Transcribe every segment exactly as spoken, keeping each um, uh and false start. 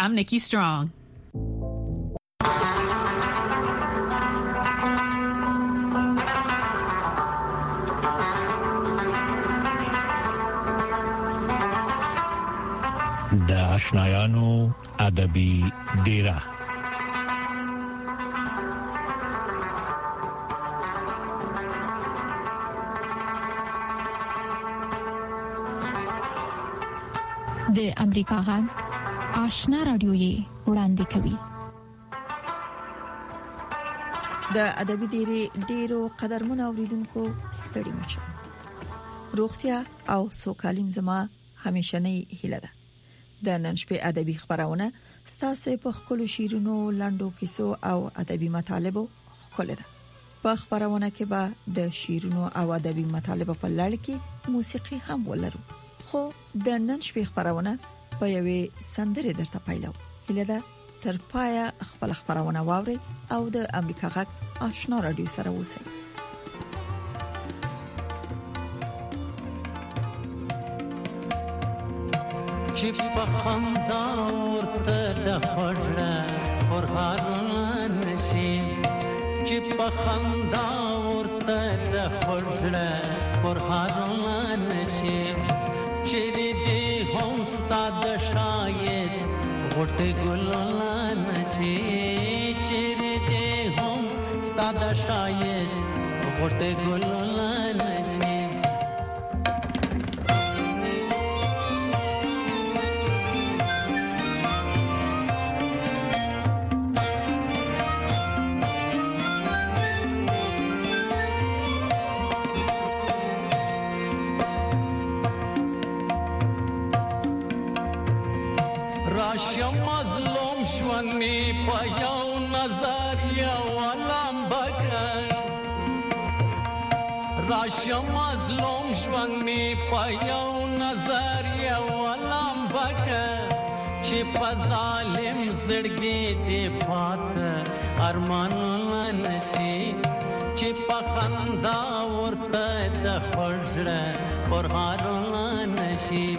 I'm Nikki Strong. د آشنایانو ادبي ډیره. د امریکا غږ آشنا رادیو یې وړاندې کوي. د ادبي ډیره ډیرو قدرمن اوریدونکو ستړي مشه. روغتیا او سوکالیم زما همیشنی هیله ده. د نن شپې ادبي خبرونه ستاسو په خپل شیرونو لاندو کیسو او ادبي مطالبو خپل ده. په خبرونه کې به د شیرونو او ادبي مطالبو په لړ کې موسیقي هم ولرو. خو د نن شپې خبرونه په یوې سندره درته پایلو. هله ده تر پایا خپل خبرونه واوري او د امریکا غږ آشنا رادیو سره اوسئ. چې په خندا ورته د خوږه ورهارون نشي، چې په خندا ورته د خوږه ورهارون نشي، چې دې هم ستاد شایس غټ ګلون نشي، چې دې هم ستاد شایس غټ ګلون نشي. راشم مظلوم شونی په یو نظر یو لمبکن، راشم مظلوم شونی په یو نظر یو لمبکن، چې په ظالم زړګي دې پات ارمانونه نشي، چې په خندا ورته د خوږه ورهارونه نشي.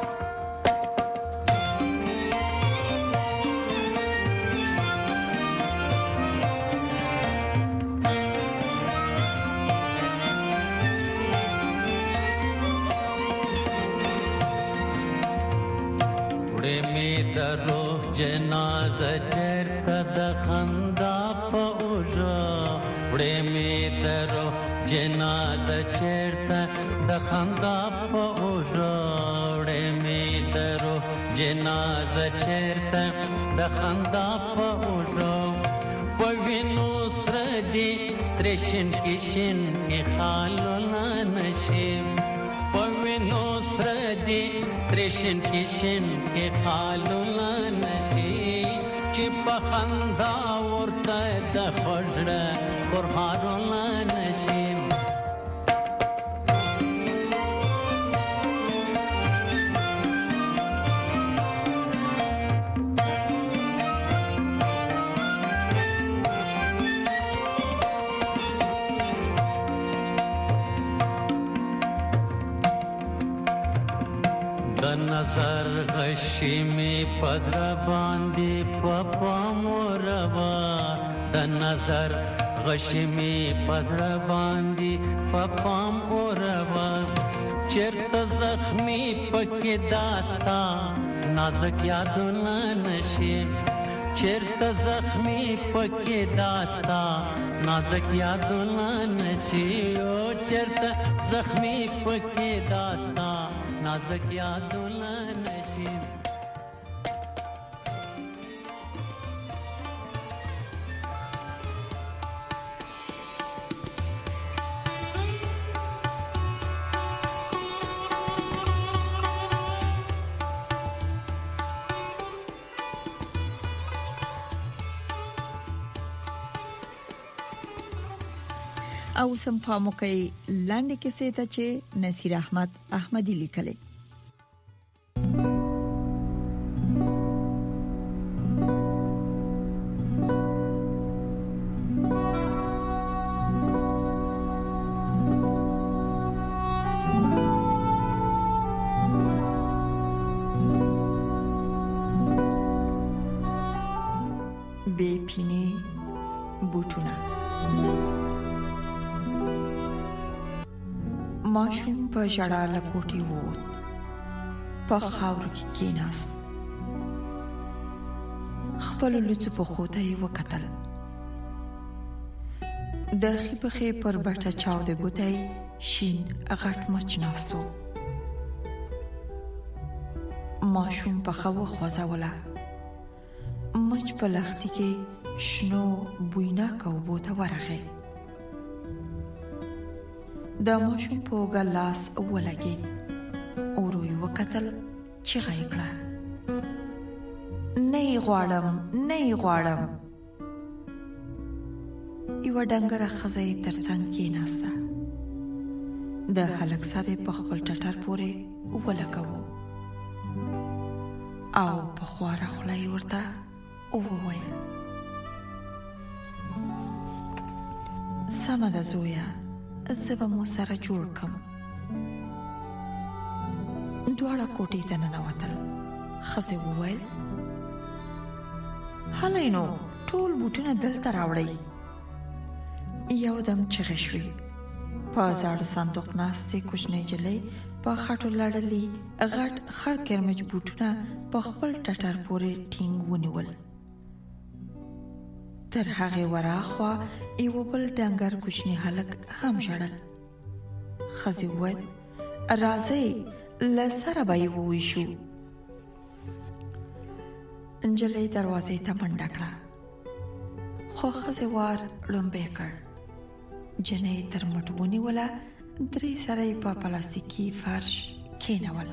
جنازه چرته د خندا په اوجا وړې می ترو، جنازه چرته د خندا په اوجا وړې می ترو، جنازه چرته د خندا په اوجا. په وینو سره دې ترشن کې شین کې خالونه نشي، په وینو سره دې ترشن کې شین کې خالونه نشي، چې په خندا ورته د خوږه ورهارونه نشي. نظر غشی می پزړه باندې پپا موروا، د نظر غشی می پزړه باندې پپا موروا، چرته زخمی پکې داستا نازک یادونه نشي، چرته زخمی پکې داستا نازک یادونه نشي، او چرته زخمی پکې داستا نازک یادونه نشي. او سم پامو کوي لاندې کیسه ته چې نصیر احمد احمدی لیکلې. بے پینې بوټونه. ماشوم په ژړا له کوټې ووت. په خاورو کې کېناست. خپلو لڅو پښو ته یې وکتل. د ښي پښې پر بټه چاودې ګوتی شین غټ مچ ناستو. ماشوم پښه وخوځوله. مچ په لښتي کې شنو بویناکه اوبو ته ورغی. د ماشوم په اوږه لاس ولګېد. ورو یې وکتل. چیغه یې کړه: نه یې غواړم، نه یې غواړم. یوه ډنګره ښځه یې تر څنګ کېناسته. د هلک سر یې په خپل ټټر پورې ولګاوه او په خواره خوله یې ورته وویل: سمه ده زویه، زه به مو سره جوړ کم. دواړه کوټې ته ننوتل. ښځې وویل: هلئ نو ټول بوټونه دلته راوړئ. یو دم چغې شوې. په زاړه صندوق ناستې کوچنۍ نجلۍ په خټو لړلي غټ خړ کرمچ بوټونه په خپل ټټر پورې ټینګ ونیول. تر هغې وراخوا یو بل ډنګر کوچني هلک هم ژړل. ښځې وویل: راځئ له سره به یې وویشو. نجلۍ دروازې ته منډه کړه، خو ښځې وار ړومبی کړ. جنۍ تر مټ ونیوله. درې سره یې په پلاستیکي فرش کېنول.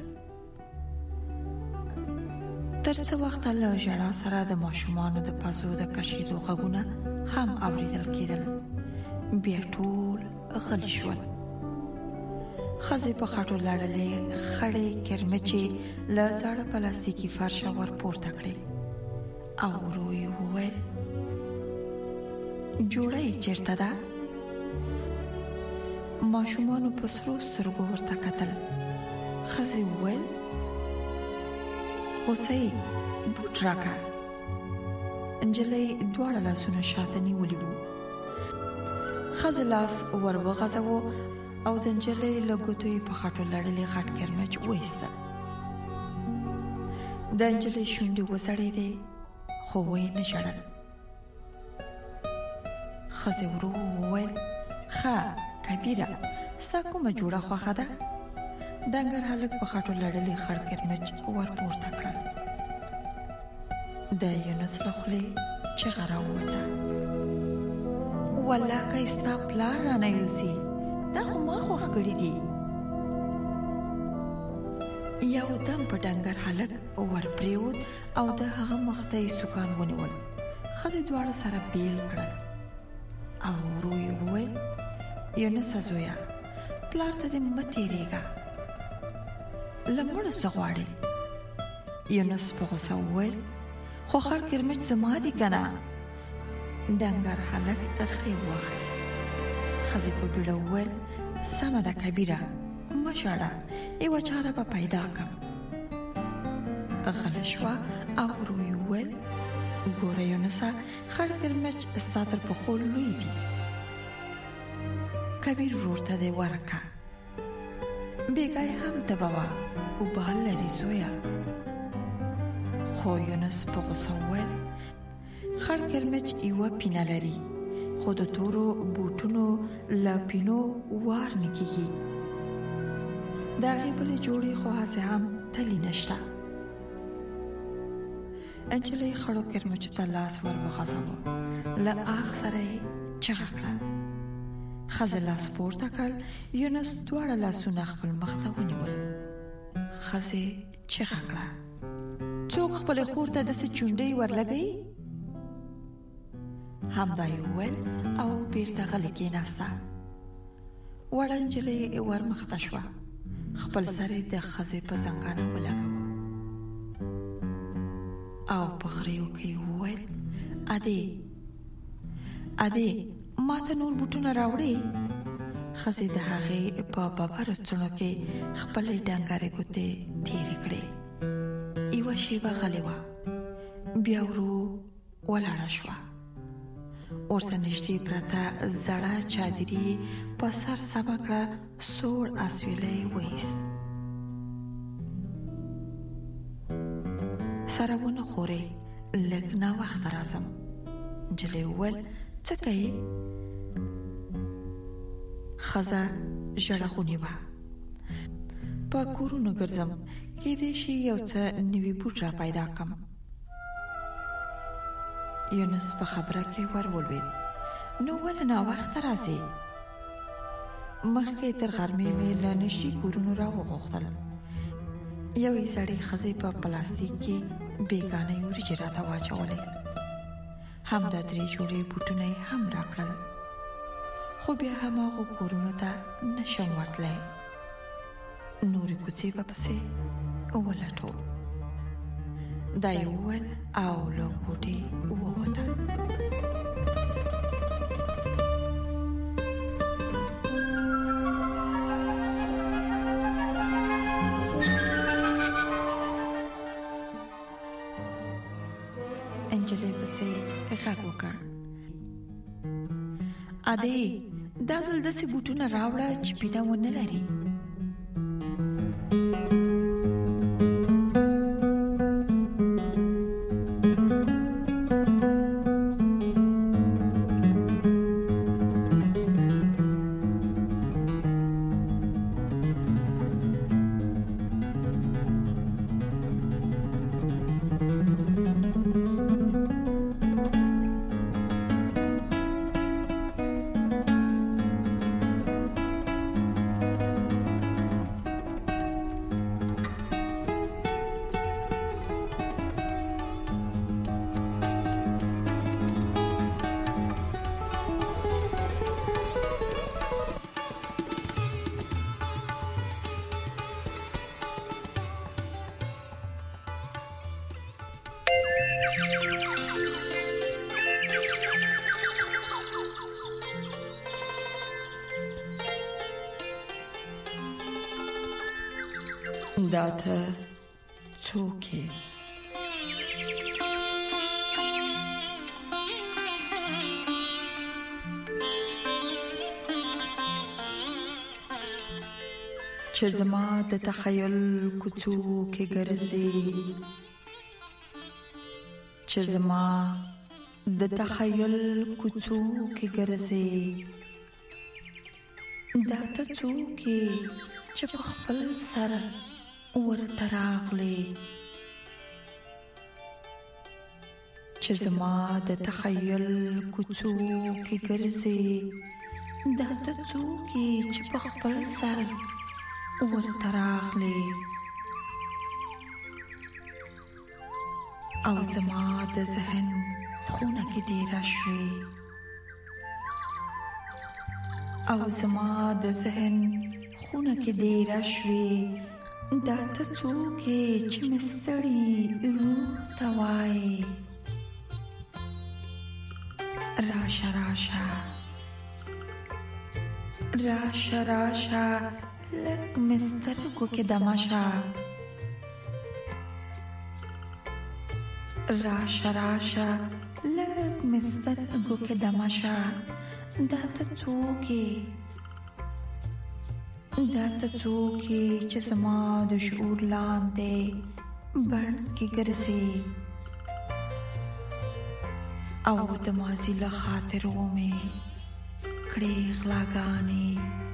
تر څه وخته له ژړا سره د ماشومانو د پزو د کشېدو غږونه هم اورېدل کېدل. بیا ټول غلي شول. ښځې په خټو لړلې خړې کرمچې له زاړه پلاستیکي فرشه ور پورته کړې او ورو یې وویل: جوړه یې چېرته ده؟ ماشومانو په سرو سترګو ورته کتل. ښځې وویل: هوسۍ بوټ راکړه. نجلۍ دواړه لاسونه شاته نیولي وو. ښځې لاس ور وغځاوه او د نجلۍ له ګوتو یې په خټو لړلې غټ کرمچ وایستل. د نجلۍ شونډې وځړېدې، خو ویې نه ژړل. ښځې ورو وویل: ښه کبیره، ستا کومه جوړه خوښه ده؟ ډنګر هلک په خټو لړلې خړ کرمچ ور پورته کړل. د یونس له خولې چیغه راووته: والله که ستا پلار رانه یوسي، دا خو ما خوښ کړي دي. یو دم په ډنګر هلک ور پریوت او د هغه مخ ته یې سوکان ونیول. ښځې دواړه سره بیل کړل او ورو یې وویل: یونسه زویه، پلار ته دې مه تېرېږه، له مړو څه غواړې؟ یونس په غوسه وویل: خو خړ کرمچ زما دي که نه؟ ډنګر هلک غرې واخیست. ښځې په بیړه وویل: سمه ده کبیره، مه ژاړه، یوه چاره به پیدا کړم. غله شوه او ورو یې وویل: ګوره یونسه، خړ کرمچ ستا تر پښو لوی دي. کبیر ورور ته دې ورکړه، بېګا یې هم تبه وه، اوبه لري زویه. خو یونس په غوسه وویل: خړ کرمچ یوه پینه لري، خو د تورو بوټونو له پینو وار نه کېږي. د هغې بلې جوړې خو هسې هم تلي نشته. نجلۍ خړو کرمچو ته لاس ور وغځاوه. له آخ سره یې چغه کړه. ښځې لاس پورته کړ. یونس دواړه لاسونه خپل مخ ته ونیول. ښځې چغه کړه: څوک خپلې خور ته داسې چونډۍ ورلګوي؟ همدا یې وویل او بېرته غلې کېناسته. وړه نجلۍ ور مخته شوه. خپل سر یې د ښځې په زنګانه ولګاوه او په غریو کې یې وویل: ادې ادې، ما ته نور بوټونه راوړې؟ ښځې د هغې په ببرو څڼو کې خپلې ډنګرې ګوتې تېرې کړې. یوه شېبه غلې وه. بیا ورو ولاړه شو. ورته نشتی پرته زړه چادري په سر سمه کړه، سوړ اسویلی وایست. سره ونه خورې، لږ ناوخته راځم. نجلۍ وویل څه کوې؟ ښځه ژړه خو نیوه. په کورونو ګرځم، کېدای شي یو څه نوي بوټ را پیدا کړم. یونس په خبره کې ور ولوېد. نو ولې ناوخته راځې؟ مخکې تر غرمې مې له نشي کورونو را وغوښتل. یوې زړې ښځې په پلاستیک کې بیګانه وریجې راته واچولې. همدا درې جوړې بوټونه یې هم راکړل. خو بیا هماغو کورونو ته نشم ورتلی. نورې کوڅې به پسې ولټو. دا یې وویل او له کوټې ووته. انجلۍ پسې غږ وکړ. ادې دا ځل داسې بوټونه راوړه چې پینه ونه لري. دا ته څوک یې؟ چې زما د تخیل کوڅو کې ګرځي، چې زما د تخیل کوڅو کې ګرځي. دا ته څوک یې چې په خپل سر ورته راغلی؟ چې زما د تخیل کوڅو کې ګرځي. دا ته څوک یې چې په خپل سر ورته راغلی؟ او زما د ذهن خونه کې دیره شوې، او زما د ذهن خونه کې دیره شوې. دا ته څوک یې چې مستړی روح ته وایي راشه راشه راشه راشه لږ مې سترګو کې دمه شه. راشه راشه لږ مې سترګو کې دمه شه. دا ته څوک یې؟ دا ته څوک یې چې زما د شعور لاندې بڼ کې ګرځي؟ او د ماضي له خاطرو مې کړې غلاګانې.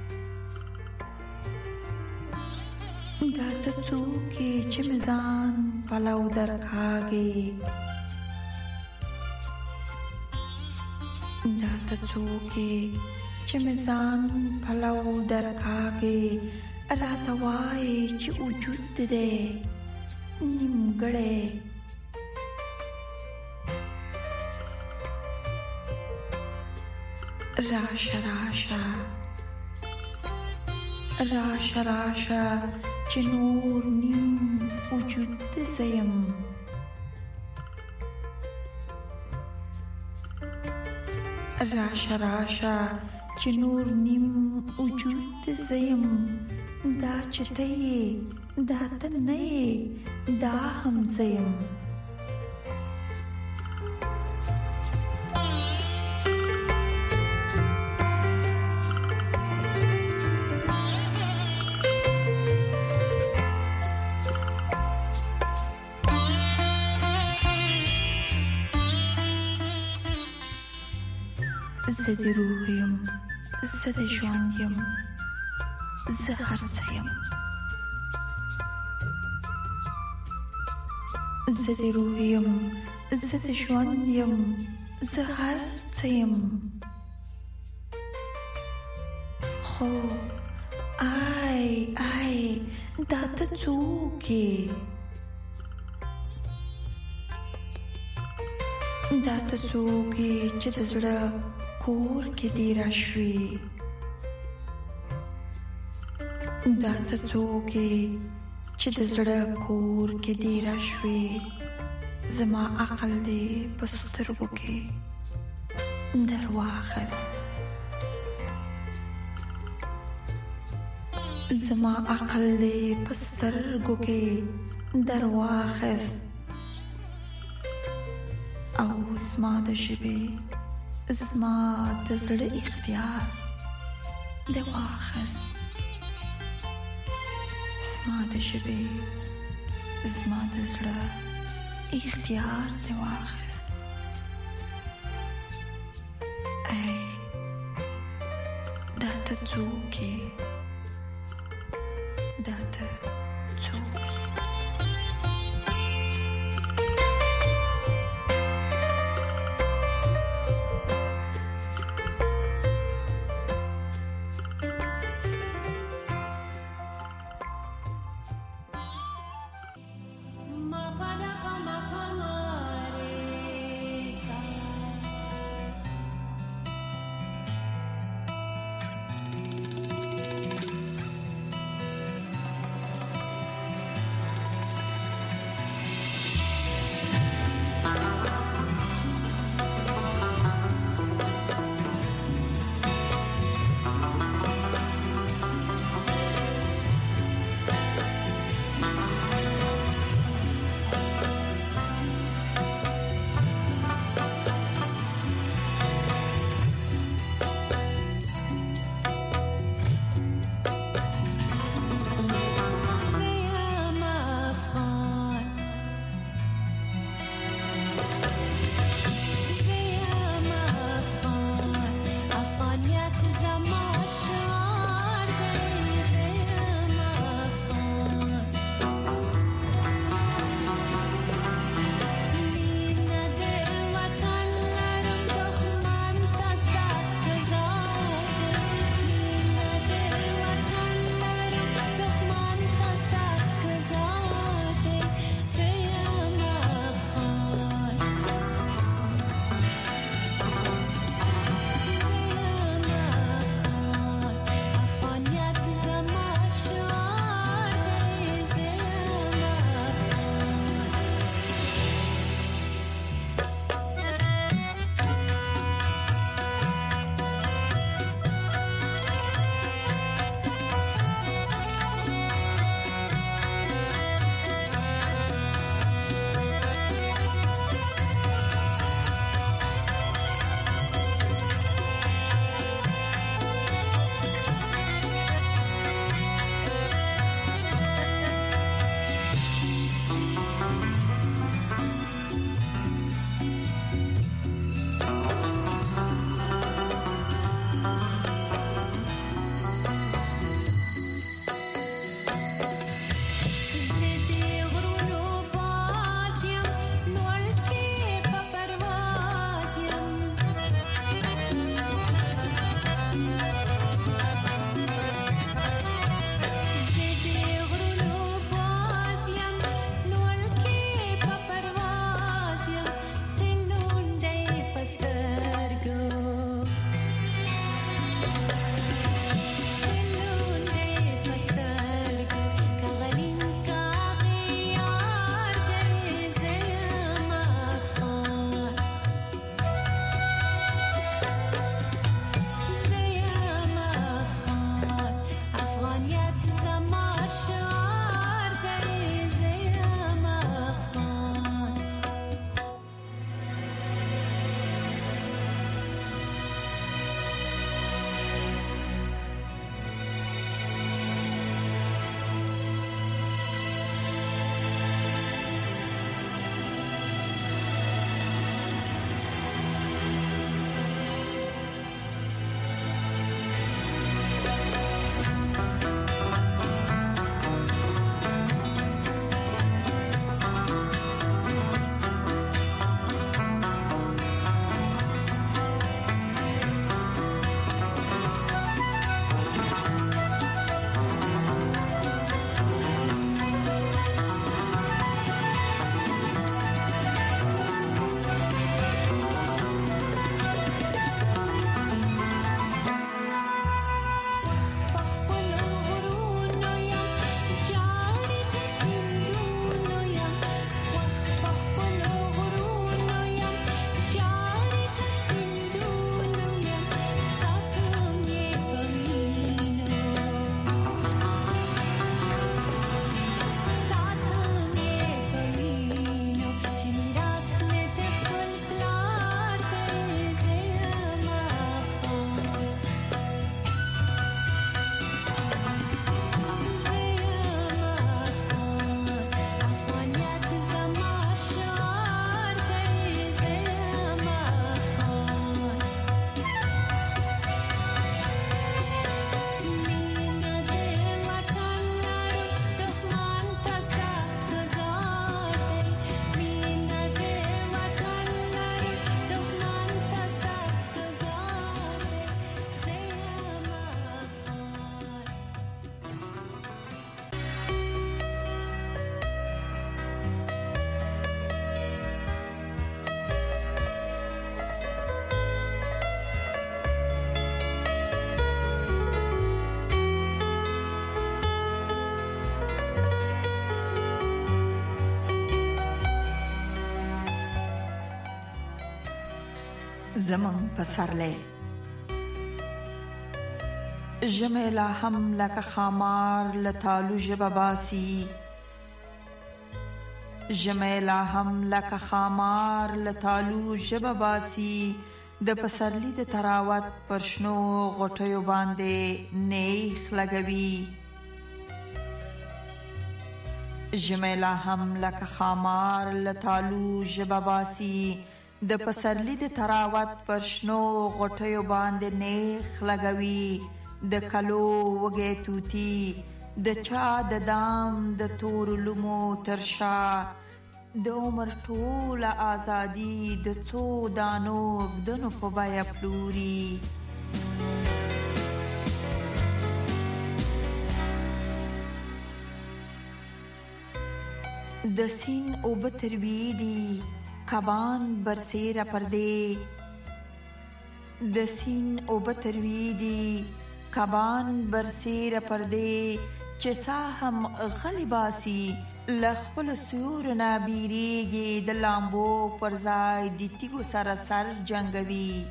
دا ته څوک یې چې مې ځان پلو درکاږي؟ دا ته څوک یې چې مې ځان پلو درکاږي؟ راته وایي چې وجود دی نیمګړی. راشه راشه راشه راشه چې نور نیم وجود زیم. راشه راشه چې نور نیم وجود زیم. دا چې ته یې دا ته نه یې دا هم زیم. زه د روح یم، زه د ژوند یم، زه هر څه یم. زه د روح یم، زه د ژوند یم، زه هر څه یم. خو آی آی دا ته څوک یې؟ دا ته څوک یې چې د زړه کور کې دې راشوې؟ دا ته څوک یې چې د زړه کور کې دې راشوې؟ زما عقل دې په سترګو کې در واخیست، زما عقل دې په سترګو کې در واخیست، او زما د ژبې زما د زړه اختیار دې واخیست. زما د ژبې زما د زړه اختیار دې واخیست. ای دا ته څوک یې؟ دا ته څوک یې؟ زمن پسرله جمیلا هم لکه خامار لتالو جباباسی جمیلا هم لکه خامار لتالو جباباسی د پسرلی د تراوت پرشنو غټیو باندې نیخ لګوي جمیلا هم لکه خامار لتالو جباباسی د پسرلی د تراوت پرشنو غټیو باندې نیخ لګوي د کلو وګې توتی د چا د دام د تور لومو ترشا د عمر ټول ازادي د څو دانو غدنو په بیا پلوري د سین او بتروی دی کبان برسیره پردے د سین او بتروی دی کبان برسیره پردے چسا هم غلیباسی لخپل سیور نابیریگی د لامبو پرزای دی تیگو سراسر جنگوی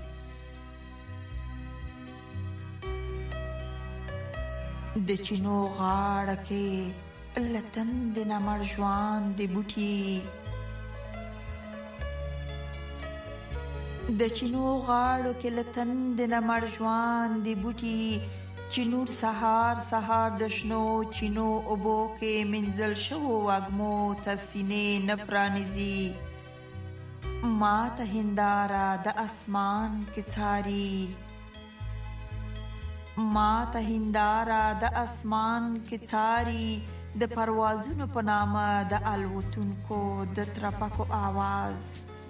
د چینو غاړه لتن د نمر جوان دی بوټي د چینو غاړو کې لتن د نمر جوان دی بوټي چینور سهار سهار د شنو چینو اوبو کې منزل شو واګمو تسینې نپرانیزي ما ته هندارا د اسمان کې څاري ما ته هندارا د اسمان کې څاري د پروازونو په نامه د الوتونکو د ترپکو आवाज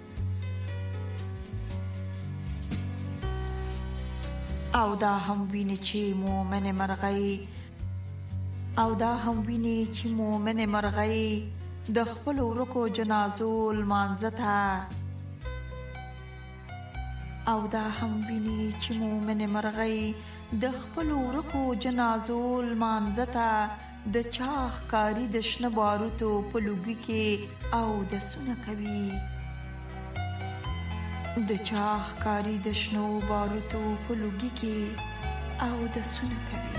او دا هم ویني چې مومن مرغۍ او دا هم ویني چې مومن مرغۍ د خپل ورکو جنازو لمانځته او دا هم ویني چې مومن مرغۍ د خپل ورکو جنازو لمانځته د چاخ کاری د شنه باروتو په لوګي کې او د سونه کوي د چاخ کاری د شنو باروتو په لوګي کې او د سونه کوي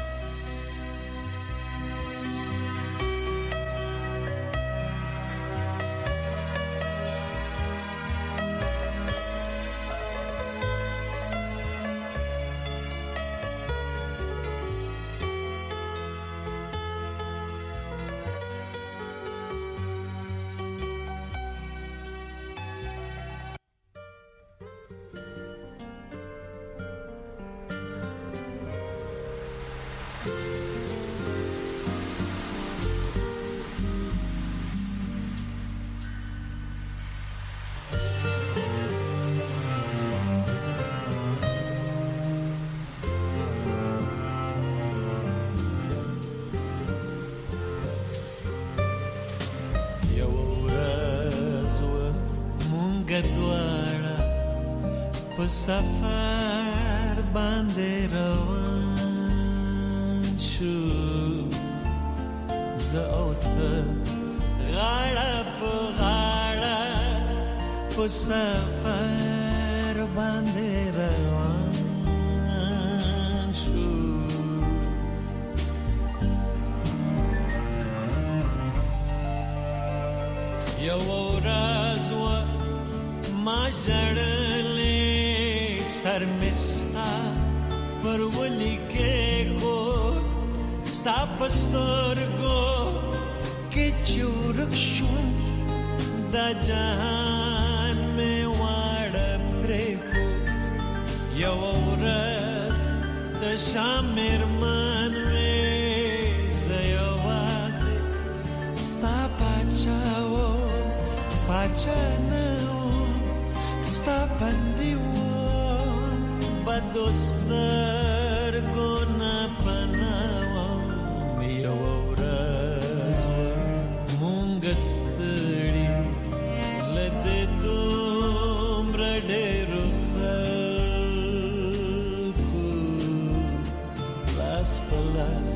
په سفر باندې روان شو زه او ته غاړه په غاړه په سفر باندې روان شو یو ورځ ما ژړلې سر مستا پر ولی کې کو ستا پسترګو کې چورک شو دا جهان مې واړه پرې کو یو ورځ ته شامر من وې زيواسه ستا پچاو پچنه ستا بندي و بدوستر ګنا پناو یو ورځ مونږ ستړي لده دومره ډېرو خلکو لاس په لاس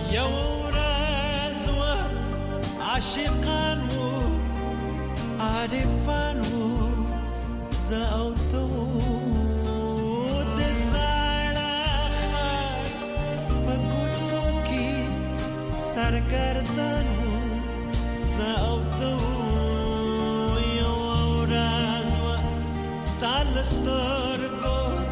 یو ورځ عاشقان وو عارفان وو زه او تو د زړه خار په کوڅو کې سرګردان وو زه او تو یو ورځ ستال سترګو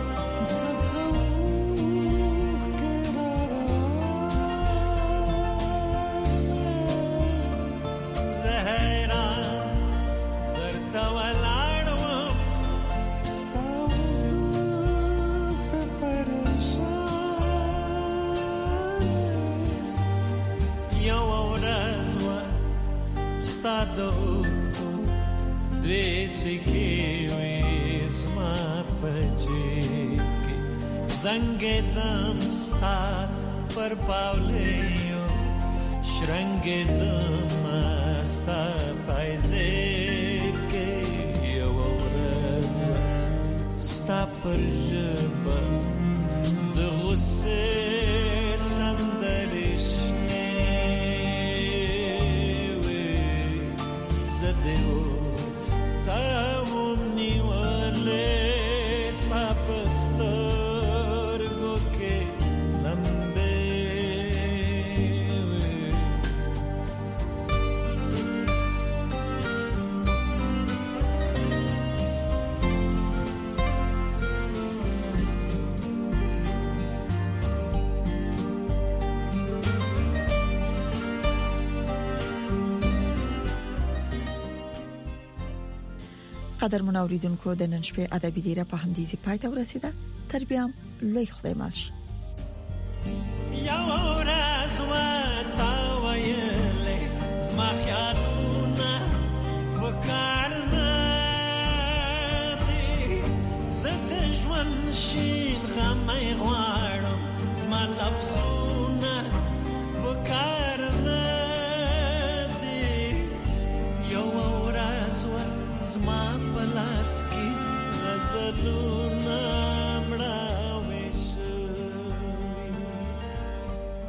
زنګ دم ستا پر پاولیو شرنګ دم ستا پایزه کې یو ورځ ستا پر ژبه د غصې سندرې شنې وې زه دې تا ونیولې ستا په قدر منوریدونکو د نن شپې ادبي دیره په همدې ځای پای ته ورسیده. تر بیا لوی خدای مل شي.